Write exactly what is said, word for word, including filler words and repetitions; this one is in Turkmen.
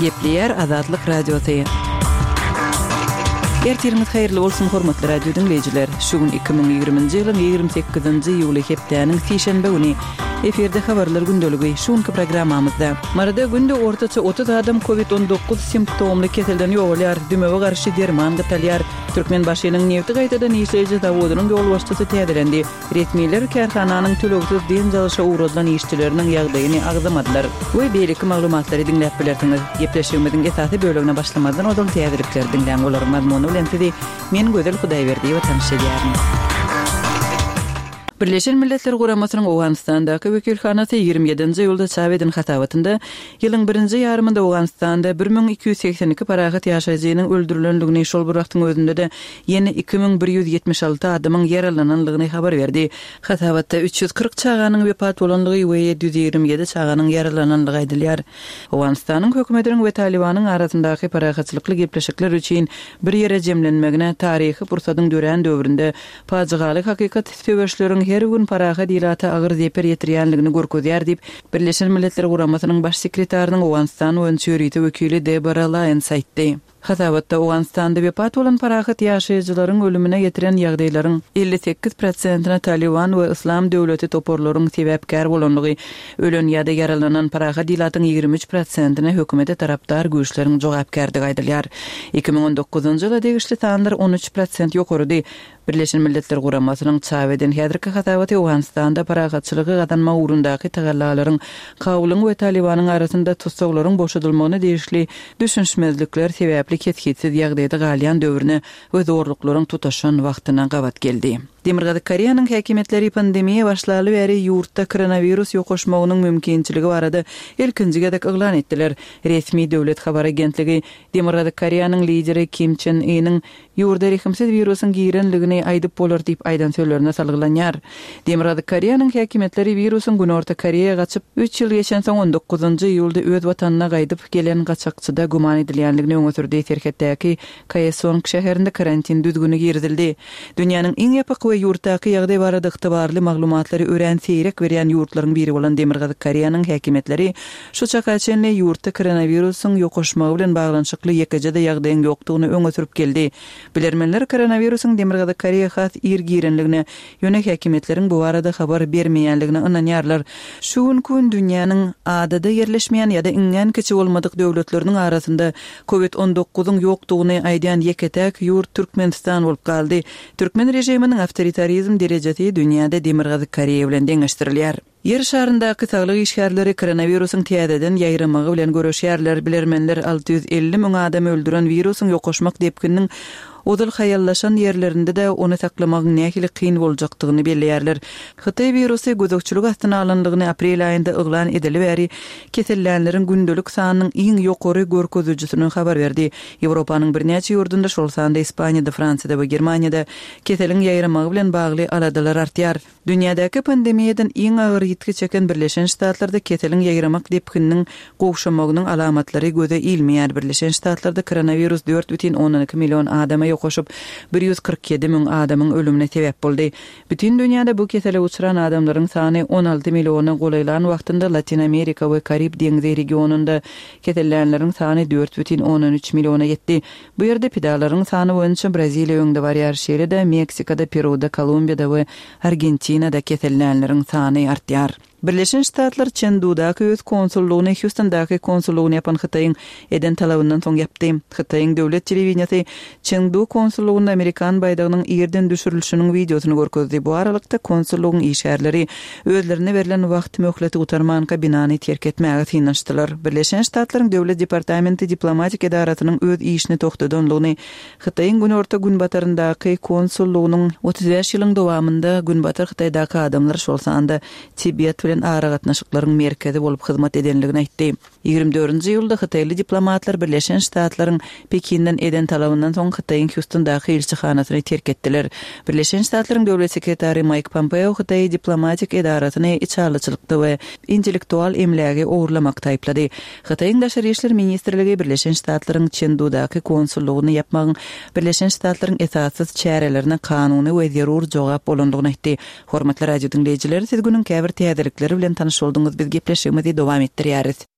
Gepleyer Azadlyk Radiosu. Ertiriniz hayırlı olsun hormatly radio dinleyijiler. Şugun iki bin ýygrymynjy ýylyň ýygrimi sekizinji ýuly hepdeniň sişenbe güni eferde habarlar gündöligi şuňky programmamyzda. Marada günde ortaça otuz adam covid on dokuz simptomly keselden ýogalýar, dümewe garşy derman gytalýar. Türkmen başynyň nefti gaýtadan işleýiji zawodynyň ýol başçysy täzelendi. Resmiler karhananyň tölegsiz den jalşa uğradan işçileriniň ýagdaýyny agzamadylar. Bu beýleki maglumatlary dinläp bilersiňiz. Gepleşigimiziň esasy bölügine başlamadan odal täzelikler dinläň bolar mazmuny bilen sizi men Gözel Hudaýberdi we tanışdyrýaryn. Birleşen Milletler Guramasynyň Awganistandaky wekilhanasy ýygrimi ýedinji ýylda çap eden hatawatynda ýylyň birinji ýarymynda Awganistanda bir min iki ýüz seksen iki paragat ýaşaýjynyň öldürilenligini şol bir wagtyň özünde de ýene iki min bir ýüz ýetmiş alty adamyň ýaralananlygyny habar berdi. Hatawatda üç ýüz kırk çaganyň wepat bolanlygy we ýedi ýüz ýygrimi ýedi çaganyň ýaralananlygy aýdylýar. Awganistanyň hökümetiniň we Talibanyň arasyndaky paragatçylykly gepleşikler üçin bir ýere jemlenmegine taryhy pursatyň dören döwründe paçygaly hakykat söwüşleriň her gün paraga dilata agyr zeper ýetirýänligini görkezýär diýip Birleşen Milletler Guramasynyň baş sekretarynyň Awganistan öňçüriti wekili Deborah Lyons aýtdy. Hatawatda Awganistanda wepat bolan paragat ýaşaýjylaryň ölümine getiren ýagdaýlaryň elli sekiz prosentina Taliban we Islam döwleti toporlaryň sebäpkär bolanlygy, ölen ýa-da yaralanan paragat dilatyň ýygrimi üç prosentina hökümete tarapdar güýçleriň jogapkärligi aýdylýar. iki bin on dokuzunjy ýylda degişli sanlar on üç prosent ýokarydy. Birleşen Milletler Guramasynyň çap eden häzirki hatawaty Awganistanda paragatçylygy gadanma ugrundaky tagallalaryň kabulun we Talibanyň arasynda tutsaklaryň boşadylmagyna degişli düşünşmezlikler sebäpli ketkitsiz ýagdaýda galýan döwrüne we zorluklaryň tutaşan wagtyna gabat geldi. Demirgady Koreýanyň häkimetleri pandemiýa başlaly bäri ýurtda koronavirus ýokaşmagynyň mümkinçiligi barada ilkinji gedek eglan etdiler. Resmi döwlet habar agentligi Demirgady Koreýanyň lideri Kim Chen In'ň ýurda rehimsiz virusyň girenligini aýdyp bolar diýip aýdan söýlerine salgylanyar. Demirgady Koreýanyň häkimetleri virusyň Günorta Koreýa gaçyp üç ýyl geçen soň on dokuzunjy ýylda öz watanyna gaýdyp gelen gaçakçyda guman edilýänligini öňe sürdi. Serhetdäki Kaesong şäherinde karantin düzgüni girdildi. Dünýäniň iň ýapyk we ýurtdaky ýagdaý barada ygtybarly maglumatlary ören seýrek berýän ýurtlaryň biri bolan Demirgady Koreýanyň häkimetleri şu çaka çenli ýurtda koronavirusyň ýokaşmagy bilen baglanşykly ýekejede ýagdaýyň ýokdugyny öňe sürüp geldi. Bilermenler koronavirusyň Demirgady Koreýa has ir girenligine ýöne häkimetleriň bu barada habar bermeýänligine ynanýarlar. Şu gün dünýäniň adada ýerleşmeýän ýa-da iňňän kiçi bolmadyk döwletleriniň arasynda covid on dokuzyň ýokdugyny aýdýan ýeketek ýurt Türkmenistan bolup galdy. Türkmen rejiminiň awtoritarizm derejesi dünýäde Demirgady Koreýa bilen deňeşdirilýär. Yer şaryndaky saglyk işgärleri koronavirusyň täzeden ýaýramagy bilen görüşýärler. Bilermenler alty ýüz elli miň adam öldüren virusyň ýokaşmak depkiniň odul hayallaşan yerlerinde de onu saklamak nähili kyn boljakdygyny belleýärler. Xitay virusy gözükçülük astyna alanlygyny aprel aýynda eglan edilýär. Kesellänleriň gündölük sanynyň iň ýokary görkezüjüsini habar berdi. Ýewropanyň bir näçe ýurdunda şol sanda Ispaniýada, Fransiýada we Germaniýada keseliň ýaýramagy bilen bagly aladalar artýar. Dünýädäki pandemiýadan iň agyr ýetki çeken Birleşen Ştatlarda keseliň ýaýramak depkiniň gowşamagynyň alamatlary göze ilmeýär. Birleşen Ştatlarda koronavirus dört butun on iki million adama ýokaşyp bir ýüz kırk ýedi miň adamyň ölümine sebäp boldy. Bütün dünýäde bu kesele uçuran adamlaryň sany on alty milliona golaylan wagtynda Latin Amerika we Karib deňzi regionunda kesellänleriň sany dört butun on üç milliona ýetdi. Bu ýerde pedalaryň sany boýunça Braziliýa öňde barýar şeýlede, Meksikada, Peruda, Kolumbiýada we Argentinada kesellänleriň sany artýar. Birleşen Ştatlar Chengdu'daky öz konsullugyny Houston'daky konsullugyny yapan Xitayň eden talabyndan soň yapdy. Xitayň döwlet telewizionasy Chengdu konsullugyny Amerikan baydagynyň ýerden düşürilişiniň videosunu görkezdi. Bu aralykda konsullugyň işgärleri özlerine berilen wagt möhleti utarmanka binany terk etmäge synanyşdylar. Birleşen Ştatlaryň döwlet departamenti diplomatik edaratynyň öz işini toktadanlygyny Xitayň Günorta Günbataryndaky konsullugynyň otuz beş ýylyň dowamında Günbatar Xitaydaky adamlar şol sanda Tibet bilen ara gatnaşyklaryň merkezi bolup hyzmat edenligini aýtdy. ýygrimi dördünji ýylda Xitayly diplomatlar Birleşen Ştatlaryň Pekinden eden talabyndan soň Xitayň Houston'daky elçihanasyny terk etdiler. Birleşen Ştatlaryň döwlet sekretary Mike Pompeo Xitay diplomatik edaratyny içarlyçylykda we intellektual emläge owurlamakda aýplady. Xitayň daşary işler ministrligi Birleşen Ştatlaryň Chengdu'daky konsullugyny yapmagyň Birleşen Ştatlaryň esassyz çärelerine kanuny we zerur jogap bolandygyny aýtdy. Hormatly radio dinleyijiler, siz günüň käbir täzelikleri bilen tanyş boldunuz. Biz gepleşigimizi dowam etdirýäris.